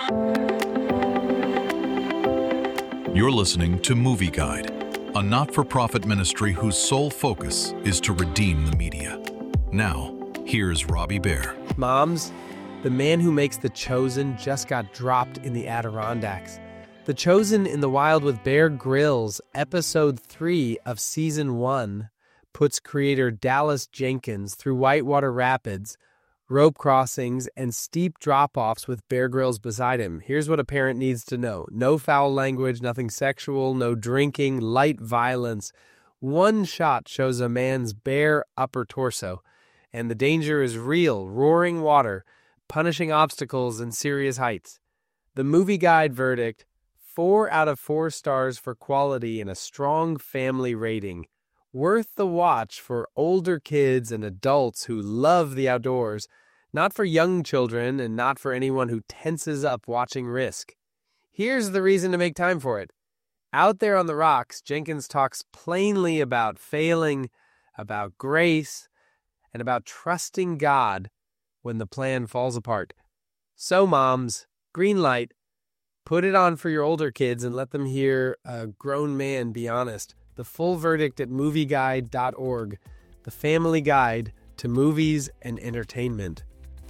You're listening to Movie Guide, a not-for-profit ministry whose sole focus is to redeem the media. Now, here's Robbie Bear. Moms, the man who makes The Chosen just got dropped in the Adirondacks. The Chosen in the Wild with Bear Grylls, Episode 3 of Season 1, puts creator Dallas Jenkins through whitewater rapids, rope crossings, and steep drop-offs with Bear Grylls beside him. Here's what a parent needs to know. No foul language, nothing sexual, no drinking, light violence. One shot shows a man's bare upper torso, and the danger is real, roaring water, punishing obstacles and serious heights. The Movie Guide verdict: 4 out of 4 stars for quality and a strong family rating. Worth the watch for older kids and adults who love the outdoors, not for young children and not for anyone who tenses up watching Risk. Here's the reason to make time for it. Out there on the rocks, Jenkins talks plainly about failing, about grace, and about trusting God when the plan falls apart. So moms, green light. Put it on for your older kids and let them hear a grown man be honest. The full verdict at movieguide.org, the family guide to movies and entertainment.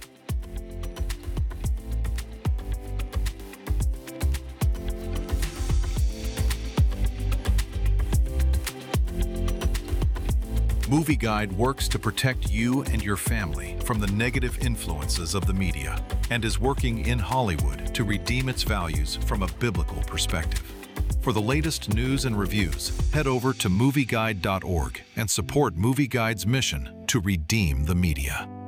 Movie Guide works to protect you and your family from the negative influences of the media and is working in Hollywood to redeem its values from a biblical perspective. For the latest news and reviews, head over to movieguide.org and support Movie Guide's mission to redeem the media.